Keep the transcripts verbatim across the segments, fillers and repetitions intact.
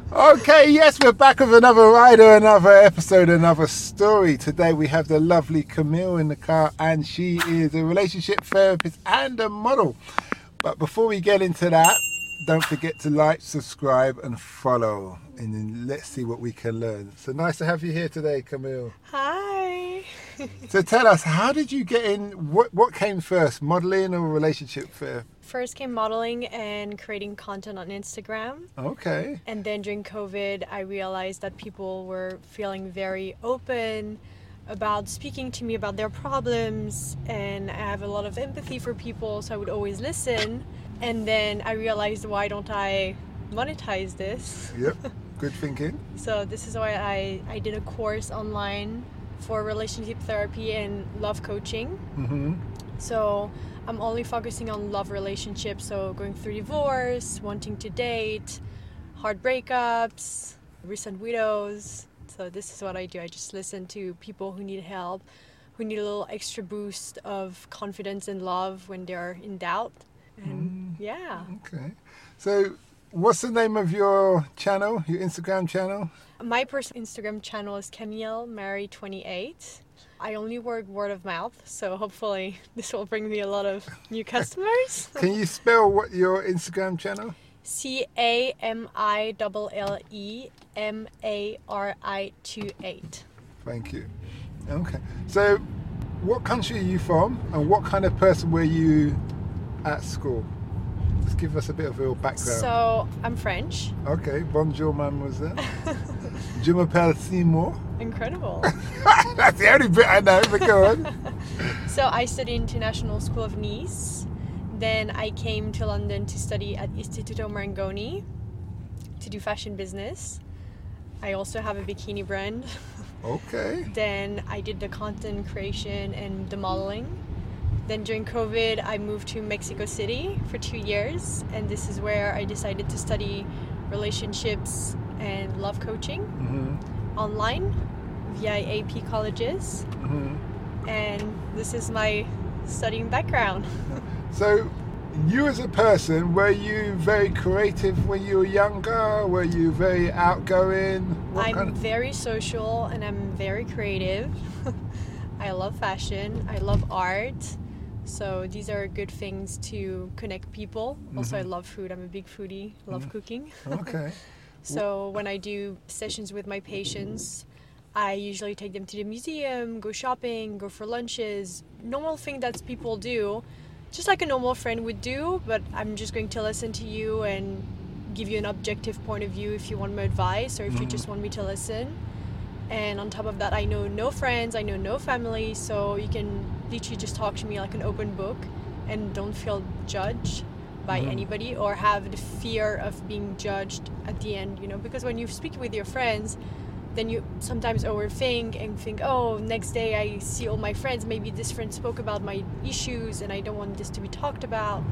Okay, yes, we're back with another rider, another episode, another story. Today we have the lovely Camille in the car, and she is a relationship therapist and a model. But before we get into that, don't forget to like, subscribe and follow, and then let's see what we can learn. So nice to have you here today, Camille. Hi. So tell us, how did you get in? What what came first, modeling or relationship therapy? First came modeling and creating content on Instagram. Okay. And then during COVID, I realized that people were feeling very open about speaking to me about their problems, and I have a lot of empathy for people, so I would always listen. And then I realized, why don't I monetize this? Yep, good thinking. So this is why I, I did a course online for relationship therapy and love coaching. Mm-hmm. So I'm only focusing on love relationships, so going through divorce, wanting to date, hard breakups, recent widows. So this is what I do. I just listen to people who need help, who need a little extra boost of confidence and love when they're in doubt. And mm. yeah. Okay. So what's the name of your channel, your Instagram channel? My personal Instagram channel is Camille Mary twenty-eight. I only work word of mouth, so hopefully this will bring me a lot of new customers. Can you spell what your Instagram channel? C A M I L L E M A R I two eight. Thank you. Okay. So what country are you from, and what kind of person were you at school? Just give us a bit of your background. So I'm French. Okay. Bonjour, mademoiselle. Je m'appelle Simon. Incredible. That's the only bit I know, but go on. So I studied International School of Nice. Then I came to London to study at Istituto Marangoni to do fashion business. I also have a bikini brand. Okay. Then I did the content creation and the modeling. Then during COVID, I moved to Mexico City for two years. And this is where I decided to study relationships and love coaching mm-hmm. online via A P colleges. Mm-hmm. And this is my studying background. So you as a person, were you very creative when you were younger? Were you very outgoing? What I'm kind of... very social and I'm very creative. I love fashion. I love art. So these are good things to connect people. Mm-hmm. Also, I love food. I'm a big foodie. I love mm-hmm. cooking. Okay. So when I do sessions with my patients, I usually take them to the museum, go shopping, go for lunches. Normal thing that people do, just like a normal friend would do, but I'm just going to listen to you and give you an objective point of view if you want my advice or if mm-hmm. you just want me to listen. And on top of that, I know no friends, I know no family, so you can literally just talk to me like an open book and don't feel judged by mm-hmm. anybody or have the fear of being judged at the end, you know, because when you speak with your friends, then you sometimes overthink and think, oh, next day I see all my friends, maybe this friend spoke about my issues and I don't want this to be talked about.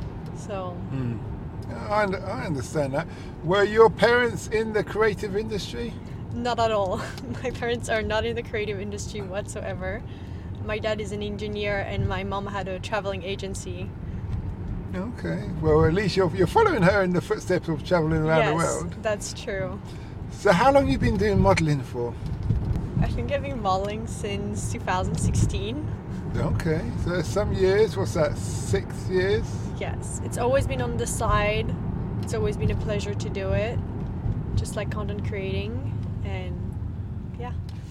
So mm. I, I understand that. Were your parents in the creative industry? Not at all. My parents are not in the creative industry whatsoever. My dad is an engineer and my mom had a traveling agency. Okay, well at least you're, you're following her in the footsteps of traveling around yes, the world. Yes, that's true. So how long have you been doing modeling for? I think I've been modeling since two thousand sixteen. Okay, so some years, what's that, six years? Yes, it's always been on the side. It's always been a pleasure to do it, just like content creating, and yeah.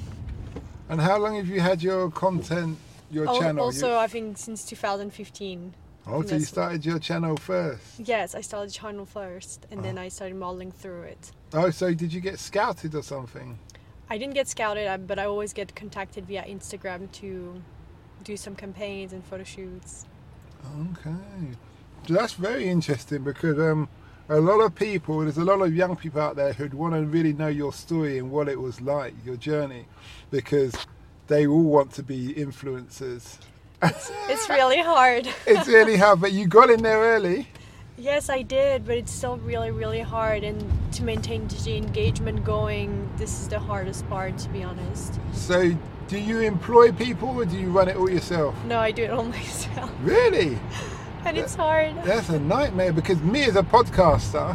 And how long have you had your content, your oh, channel? Also, you... I think since two thousand fifteen. Oh, so you started your channel first? Yes, I started the channel first, and oh. then I started modeling through it. Oh, so did you get scouted or something? I didn't get scouted, but I always get contacted via Instagram to do some campaigns and photo shoots. Okay. So that's very interesting because um, a lot of people, there's a lot of young people out there who'd want to really know your story and what it was like, your journey, because they all want to be influencers. It's, it's really hard. It's really hard, but you got in there early. Yes, I did, but it's still really, really hard. And to maintain the engagement going, this is the hardest part, to be honest. So do you employ people or do you run it all yourself? No, I do it all myself. Really? And it's hard. That's a nightmare because me as a podcaster,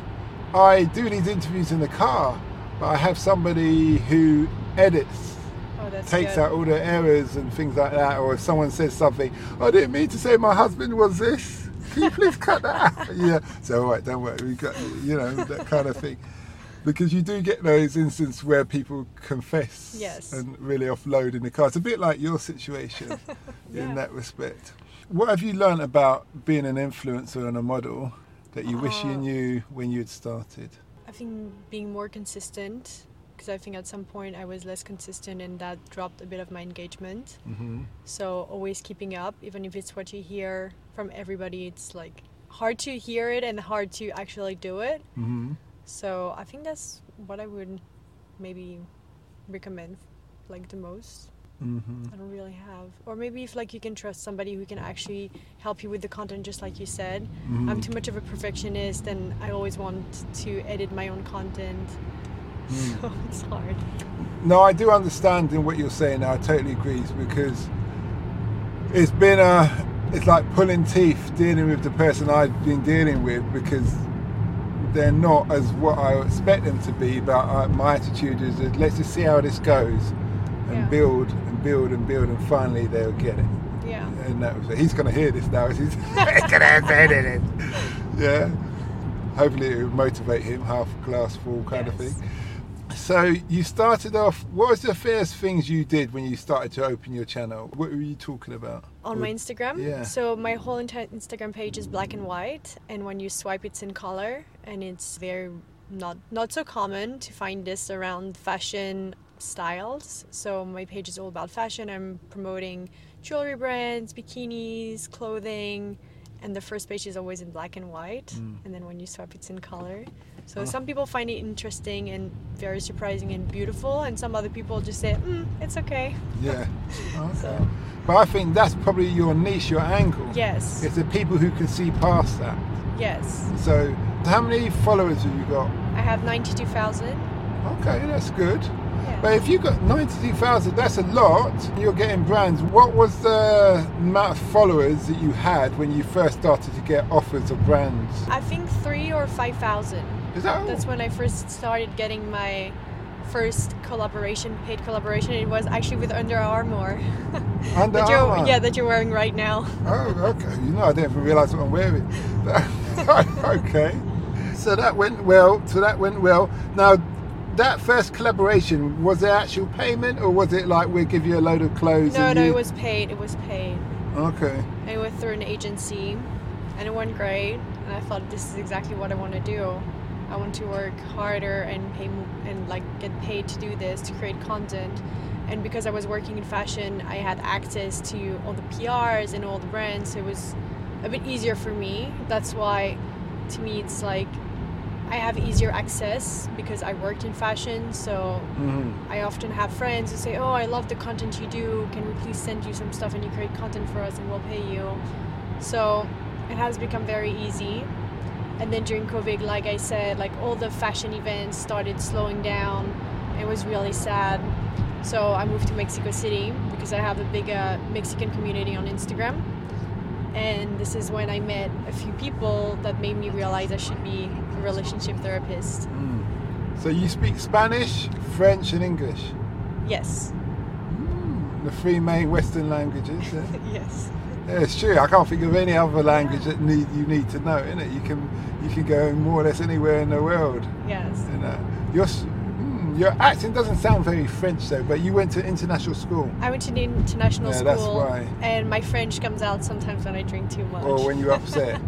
I do these interviews in the car, but I have somebody who edits, Oh, that's takes good. out all the errors and things like that. Or if someone says something, I didn't mean to say my husband was this. Can you please cut that out? Yeah. So all right, don't worry. We got, you know, that kind of thing. Because you do get those instances where people confess Yes. and really offload in the car. It's a bit like your situation Yeah. in that respect. What have you learned about being an influencer and a model that you wish you Uh, knew when you had started? I think being more consistent, because I think at some point I was less consistent and that dropped a bit of my engagement. Mm-hmm. So always keeping up, even if it's what you hear from everybody, it's like hard to hear it and hard to actually do it. Mm-hmm. So I think that's what I would maybe recommend like the most. Mm-hmm. I don't really have, or maybe if like you can trust somebody who can actually help you with the content, just like you said. Mm-hmm. I'm too much of a perfectionist and I always want to edit my own content. Mm. So it's hard. No, I do understand in what you're saying. I totally agree, because it's been a, it's like pulling teeth dealing with the person I've been dealing with, because they're not as what I expect them to be. But I, my attitude is that let's just see how this goes, and Yeah. build and build and build, and finally they'll get it. Yeah. And that was it. He's going to hear this now. He's, he's going to say it. Yeah. Hopefully it will motivate him, half glass full kind of Yes. thing. So you started off, what was the first things you did when you started to open your channel? What were you talking about? On my Instagram. Yeah. So my whole entire Instagram page is black and white, and when you swipe, it's in color, and it's very not not so common to find this around fashion styles. So my page is all about fashion. I'm promoting jewelry brands, bikinis, clothing, and the first page is always in black and white, Mm. and then when you swipe, it's in color. So Oh. some people find it interesting and very surprising and beautiful, and some other people just say, mm, it's okay. Yeah. Okay. So But I think that's probably your niche, your angle. yes, It's the people who can see past that. yes. So how many followers have you got? I have ninety-two thousand. Okay, that's good. Yeah. But if you got ninety-two thousand, that's a lot. You're getting brands. What was the amount of followers that you had when you first started to get offers of brands? I think three or five thousand. Is that all? That's when I first started getting my first collaboration, paid collaboration. It was actually with Under Armour. Under that you're, Armour? yeah, that you're wearing right now. Oh, okay. You know, I didn't even realise what I'm wearing. Okay. So that went well. So that went well. Now, that first collaboration, was there actual payment, or was it like we give you a load of clothes? No, and no, you... it was paid. It was paid. Okay. I went through an agency, and it went great. And I thought, this is exactly what I want to do. I want to work harder and pay m- and like get paid to do this, to create content. And because I was working in fashion, I had access to all the P Rs and all the brands. So it was a bit easier for me. That's why, to me, it's like I have easier access because I worked in fashion. So Mm-hmm. I often have friends who say, oh, I love the content you do. Can we please send you some stuff and you create content for us and we'll pay you. So it has become very easy. And then during COVID, like I said, like all the fashion events started slowing down. It was really sad. So I moved to Mexico City because I have a big uh, Mexican community on Instagram. And this is when I met a few people that made me realize I should be a relationship therapist. Mm. So you speak Spanish, French, and English. Yes. Mm. The three main Western languages. Yeah? Yes. Yeah, it's true. I can't think of any other language that need you need to know. Innit? You can you can go more or less anywhere in the world. Yes. You know, your s- mm, your accent doesn't sound very French though. But you went to international school, I went to the international Yeah, school, that's why. and my French comes out sometimes when I drink too much. or when you're upset.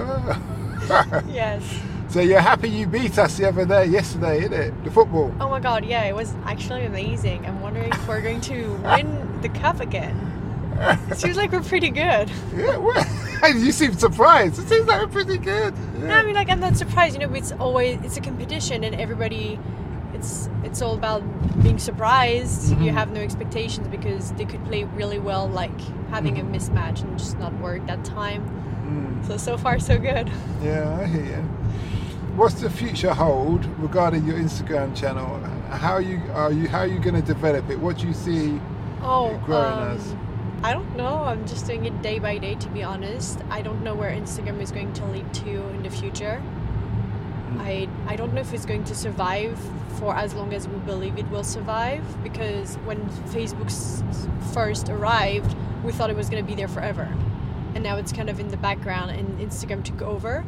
Oh. Yes. So you're happy you beat us the other day, yesterday, innit? The football. Oh my God, yeah, it was actually amazing. I'm wondering if we're going to win the cup again. It seems like we're pretty good. Yeah, well, you seem surprised. It seems like we're pretty good. No, Yeah. I mean, like, I'm not surprised. You know, it's always it's a competition, and everybody, it's it's all about being surprised. You Mhm. have no expectations because they could play really well, like having a mismatch and just not work that time. Mm. So so far so good. Yeah, I hear you. What's the future hold regarding your Instagram channel? How are you are you how are you going to develop it? What do you see? Oh, growing um, as? I don't know. I'm just doing it day by day, to be honest. I don't know where Instagram is going to lead to in the future. I I don't know if it's going to survive for as long as we believe it will survive, because when Facebook s- first arrived, we thought it was going to be there forever, and now it's kind of in the background and Instagram took over.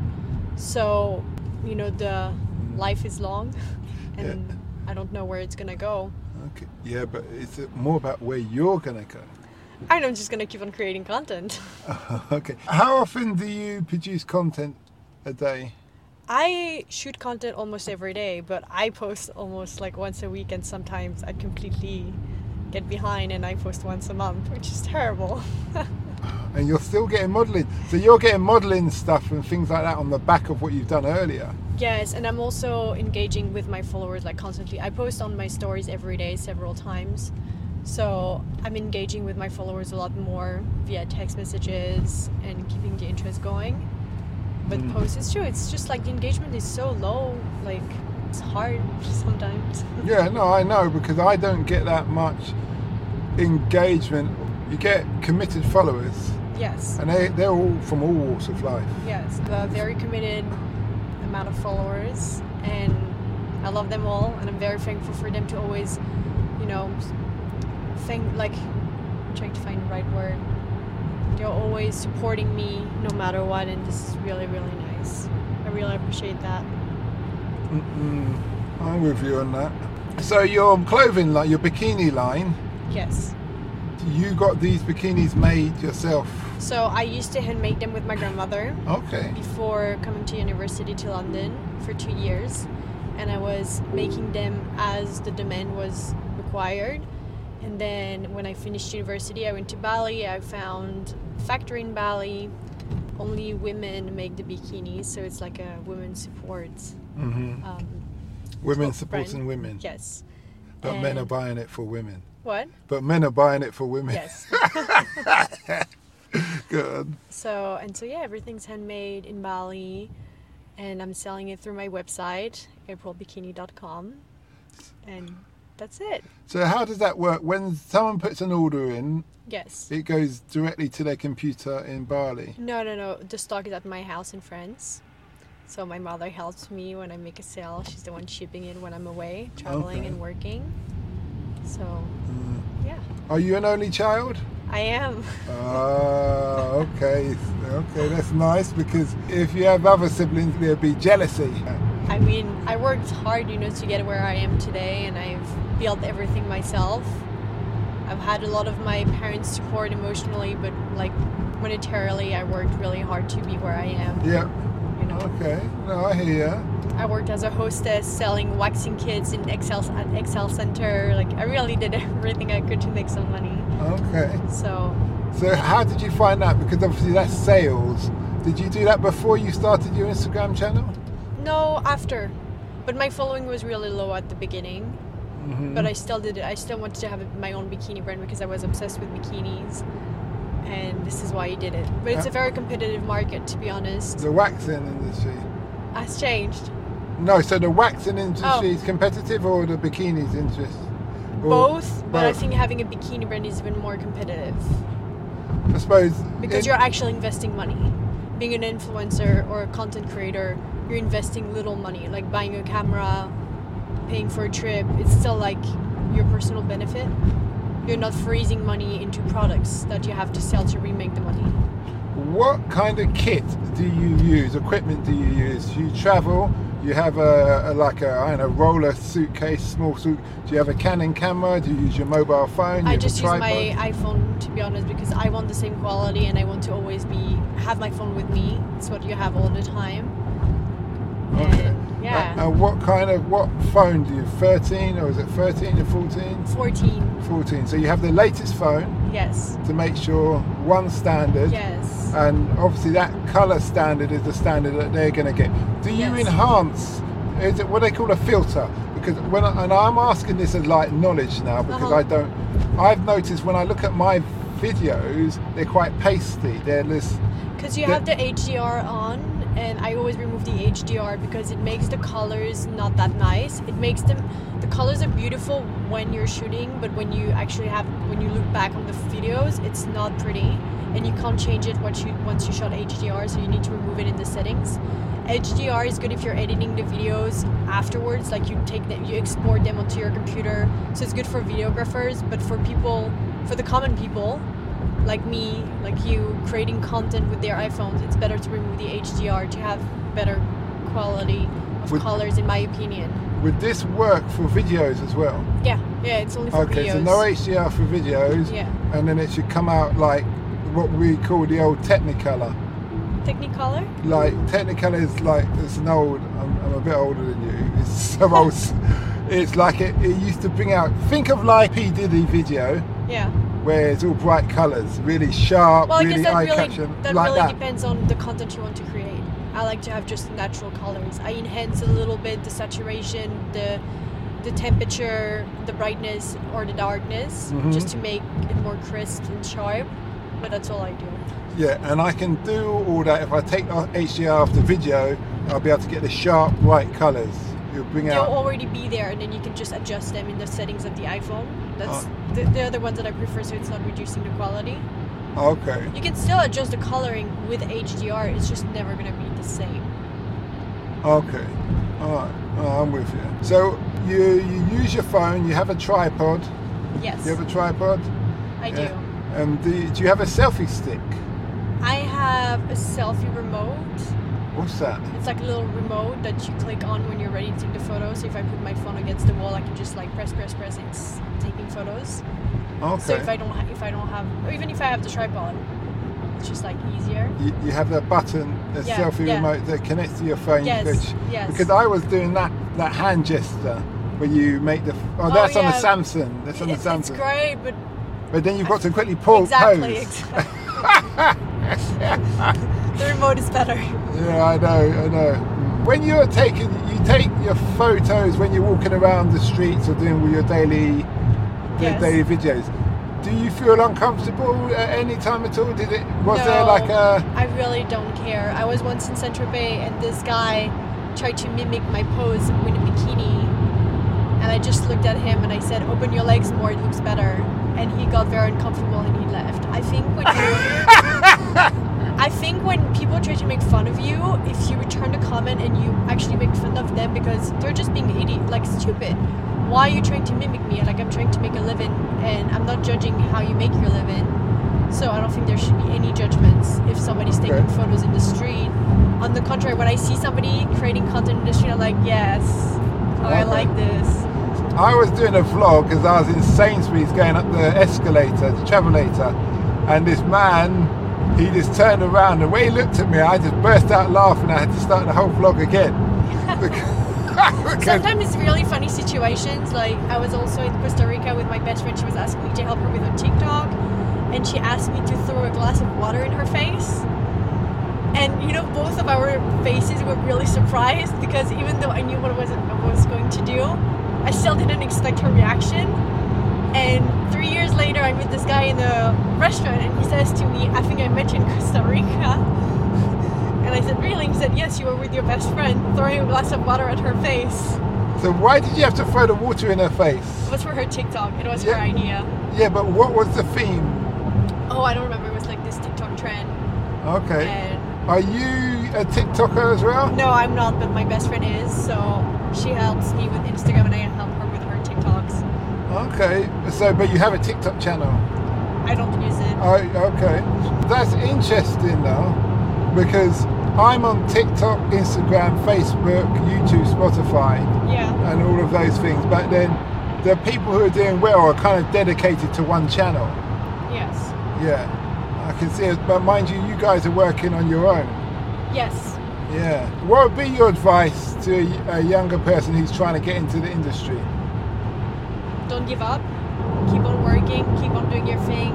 So, you know, the life is long, and Yeah. I don't know where it's going to go. Okay. Yeah, but is it more about where you're going to go? And I'm just going to keep on creating content. Okay. How often do you produce content a day? I shoot content almost every day, but I post almost like once a week, and sometimes I completely get behind and I post once a month, which is terrible. And you're still getting modelling. So you're getting modelling stuff and things like that on the back of what you've done earlier. Yes, and I'm also engaging with my followers like constantly. I post on my stories every day several times. So I'm engaging with my followers a lot more via text messages and keeping the interest going. But Mm. posts, it's true, it's just like the engagement is so low, like it's hard sometimes. Yeah, no, I know, because I don't get that much engagement. You get committed followers, Yes, and they, they're all from all walks of life. yes, a very committed amount of followers, and I love them all, and I'm very thankful for them to always, you know, thank, like, I'm trying to find the right word. They're always supporting me no matter what, and this is really, really nice. I really appreciate that. Mm-mm. I'm with you on that. So your clothing, like your bikini line, Yes. you got these bikinis made yourself? So I used to handmade them with my grandmother Okay. before coming to university to London for two years, and I was making them as the demand was required. And then when I finished university, I went to Bali. I found a factory in Bali. Only women make the bikinis, so it's like a women support. Mm-hmm. Um, Women brand. supporting women. yes. But men are And- buying it for women. What? But men are buying it for women. Yes. Good. So and so yeah, everything's handmade in Bali, and I'm selling it through my website, april bikini dot com, and that's it. So how does that work? When someone puts an order in, Yes. it goes directly to their computer in Bali. No, no, no. The stock is at my house in France. So my mother helps me when I make a sale. She's the one shipping it when I'm away, traveling Okay. and working. So Mm. yeah, Are you an only child? I am. Ah, okay. Okay, that's nice, because if you have other siblings, there'd be jealousy. I mean, I worked hard, you know, to get where I am today, and I've built everything myself. I've had a lot of my parents' support emotionally, but like monetarily, I worked really hard to be where I am. Yeah. You know, Okay. No, I hear ya. I worked as a hostess selling waxing kits in Excel at Excel Center. Like I really did everything I could to make some money. Okay. So So how did you find that? Because obviously that's sales. Did you do that before you started your Instagram channel? no, after, but my following was really low at the beginning. Mm-hmm. But I still did it. I still wanted to have my own bikini brand because I was obsessed with bikinis, and this is why I did it. But it's a very competitive market, to be honest. The waxing industry. Has changed. No, so the waxing industry Oh. is competitive, or the bikinis interest? Or Both, but I both? think having a bikini brand is even more competitive I suppose because it- you're actually investing money. Being an influencer or a content creator, you're investing little money, like buying a camera, paying for a trip. It's still like your personal benefit. You're not freezing money into products that you have to sell to remake the money. What kind of kit do you use? Equipment do you use? You travel. You have a, a like a I don't know roller suitcase, small suit. Do you have a Canon camera? Do you use your mobile phone? You I have a just use my tripod? iPhone, to be honest, because I want the same quality and I want to always be have my phone with me. It's what you have all the time. Okay. And, yeah. And, and what kind of what phone do you? thirteen or is it thirteen or fourteen? fourteen. fourteen. So you have the latest phone Yes. to make sure one standard. Yes. And obviously that color standard is the standard that they're going to get. Do you Yes. enhance? Is it what they call a filter? Because when I, and I'm asking this as like knowledge now, because Uh-huh. I don't. I've noticed when I look at my videos, they're quite pasty. They're this. Because you the- have the H D R on and I always remove the H D R because it makes the colors not that nice. It makes them, the colors are beautiful when you're shooting, but when you actually have, when you look back on the videos, it's not pretty, and you can't change it once you once you shot H D R, so you need to remove it in the settings. H D R is good if you're editing the videos afterwards, like you take them, you export them onto your computer, so it's good for videographers, but for people, for the common people, like me, like you, creating content with their iPhones, it's better to remove the H D R to have better quality of Would, colors, in my opinion. Would this work for videos as well? Yeah, yeah, it's only for okay, videos. so no H D R for videos, Yeah. and then it should come out like what we call the old Technicolor. Technicolor? Like Technicolor is like, it's an old, I'm, I'm a bit older than you, it's so old. It's like it, it used to bring out, think of like P. Diddy video, Yeah. where it's all bright colours, really sharp, Well, I really guess that really, eye-catching, that like really that. depends on the content you want to create. I like to have just natural colors. I enhance a little bit the saturation, the the temperature, the brightness or the darkness, Mhm. just to make it more crisp and sharp. But that's all I do. Yeah, and I can do all that. If I take off H D R off the video, I'll be able to get the sharp, bright colours. You'll bring They'll out. already be there, and then you can just adjust them in the settings of the iPhone. That's Oh. the, they're the ones that I prefer, so it's not reducing the quality. Okay. You can still adjust the coloring with H D R. It's just never gonna be the same. Okay. All right. Oh, I'm with you. So you you use your phone. You have a tripod. Yes, You have a tripod. I do. Yeah. And do you, do you have a selfie stick? I have a selfie remote. What's that? It's like a little remote that you click on when you're ready to take the photo. So if I put my phone against the wall, I can just like press, press, press. It's taking photos. Okay. So if I don't, ha- if I don't have, or even if I have the tripod, it's just like easier. You, you have that button, a Yeah, selfie yeah. remote that connects to your phone. Yes, Which, yes. Because I was doing that that hand gesture where you make the. Oh, that's on the yeah. Samsung. That's on It's, the it's Samsung. great, but But then you've got to quickly pull exactly, pose. exactly. The remote is better. Yeah, I know, I know. When you're taking, you take your photos when you're walking around the streets or doing your daily, Yes. daily videos. Do you feel uncomfortable at any time at all? Did it? Was No, there like a? I really don't care. I was once in Saint-Tropez, and this guy tried to mimic my pose with a bikini, and I just looked at him and I said, "Open your legs more; it looks better." And he got very uncomfortable and he left. I think when you, I think when people try to make fun of you, if you return the comment and you actually make fun of them because they're just being idiot, like stupid. Why are you trying to mimic me? Like I'm trying to make a living, and I'm not judging how you make your living. So I don't think there should be any judgments if somebody's taking Okay. photos in the street. On the contrary, when I see somebody creating content in the street, I'm like, yes, oh, I Okay. like this. I was doing a vlog because I was in Sainsbury's going up the escalator, the travelator, and this man, he just turned around. The way he looked at me, I just burst out laughing. I had to start the whole vlog again. Because- Sometimes it's really funny situations. Like I was also in Costa Rica with my best friend. She was asking me to help her with her TikTok, and she asked me to throw a glass of water in her face. And you know, both of our faces were really surprised because even though I knew what I was, I was going to do, I still didn't expect her reaction. And three years later, I met this guy in a restaurant, and he says to me, "I think I met you in Costa Rica." And I said, "Really?" He said, "Yes, you were with your best friend throwing a glass of water at her face." So why did you have to throw the water in her face? It was for her TikTok. It was Yeah. her idea. Yeah, but what was the theme? Oh, I don't remember. It was like this TikTok trend. Okay. And Are you a TikToker as well? no, I'm not, but my best friend is. So she helps me with Instagram, and I help her with her TikToks. Okay. So, but you have a TikTok channel. I don't use it. Oh, okay. That's interesting though, because I'm on TikTok, Instagram, Facebook, YouTube, Spotify, Yeah. and all of those things. But then the people who are doing well are kind of dedicated to one channel. Yes. Yeah, I can see it. But mind you, you guys are working on your own. Yes. Yeah. What would be your advice to a, a younger person who's trying to get into the industry? Don't give up. Keep on working. Keep on doing your thing.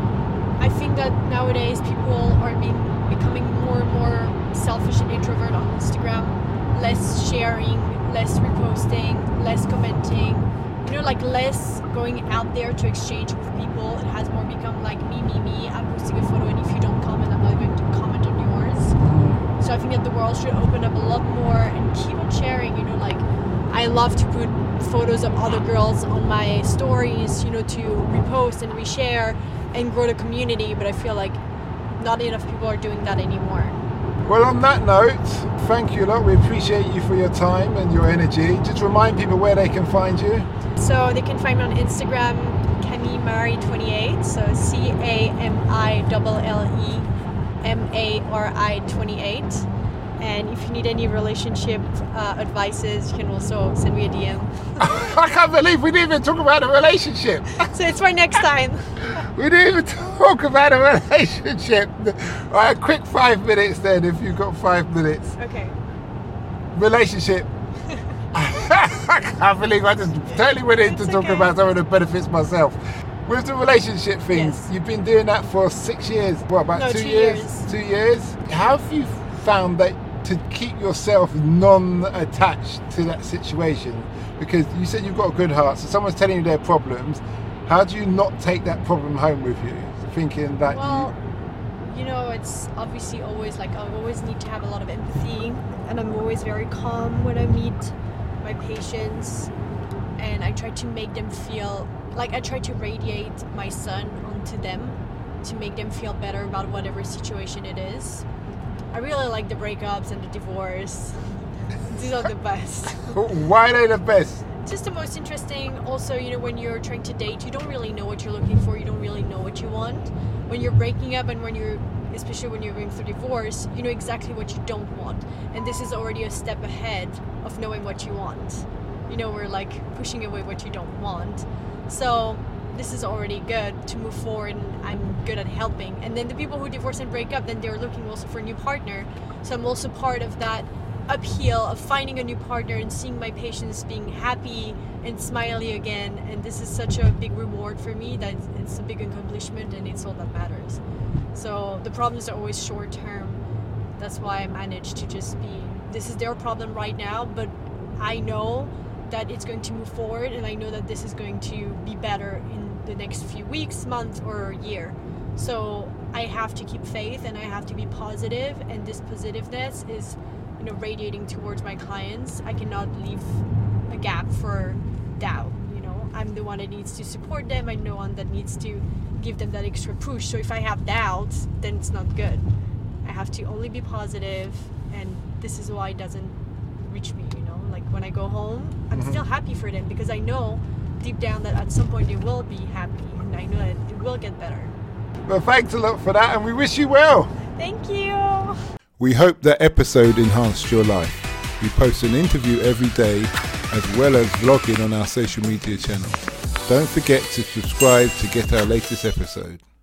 I think that nowadays people are being becoming more and more selfish and introvert on Instagram. Less sharing, less reposting, less commenting. You know, like less going out there to exchange with people. It has more become like me, me, me. I'm posting a photo, and if you don't comment, I'm not going to comment on yours. So So I think that the world should open up a lot more and keep on sharing, you know, like I love to put photos of other girls on my stories, you know, to repost and reshare and grow the community, but I feel like not enough people are doing that anymore. Well, on that note, thank you a lot. We appreciate you for your time and your energy. Just remind people where they can find you. So they can find me on Instagram, Camille Mari twenty-eight, so C A M I L L E M A R I twenty-eight. And if you need any relationship uh, advices, you can also send me a D M. I can't believe we didn't even talk about a relationship. So it's for next time. We didn't even talk about a relationship. All right, quick five minutes then, if you've got five minutes. Okay. Relationship. I can't believe I just totally went in to talk okay. about some of the benefits myself. With the relationship things, yes. You've been doing that for six years. What, about no, two, two years? years? Two years. How have you found that to keep yourself non-attached to that situation? Because you said you've got a good heart, so someone's telling you their problems. How do you not take that problem home with you, thinking that well, you... you know, it's obviously always like I always need to have a lot of empathy, and I'm always very calm when I meet my patients, and I try to make them feel like I try to radiate my sun onto them to make them feel better about whatever situation it is. I really like the breakups and the divorce. These are the best. Why are they the best? Just the most interesting. Also, you know, when you're trying to date, you don't really know what you're looking for. You don't really know what you want. When you're breaking up and when you're, especially when you're going through divorce, you know exactly what you don't want. And this is already a step ahead of knowing what you want. You know, we're like pushing away what you don't want. So this is already good to move forward, and I'm good at helping. And then the people who divorce and break up, then they're looking also for a new partner. So I'm also part of that uphill of finding a new partner and seeing my patients being happy and smiley again. And this is such a big reward for me that it's a big accomplishment, and it's all that matters. So the problems are always short term. That's why I managed to just be, this is their problem right now, but I know that it's going to move forward, and I know that this is going to be better in the next few weeks, months, or year. So I have to keep faith, and I have to be positive, and this positiveness is, you know, radiating towards my clients. I cannot leave a gap for doubt. You know, I'm the one that needs to support them. I'm the one that needs to give them that extra push. So if I have doubts, then it's not good. I have to only be positive, and this is why it doesn't reach me, you know. Like when I go home, I'm mm-hmm. still happy for them, because I know deep down that at some point they will be happy, and I know that it will get better. Well, thanks a lot for that, and we wish you well. Thank you. We hope that episode enhanced your life. We post an interview every day, as well as vlogging on our social media channels. Don't forget to subscribe to get our latest episode.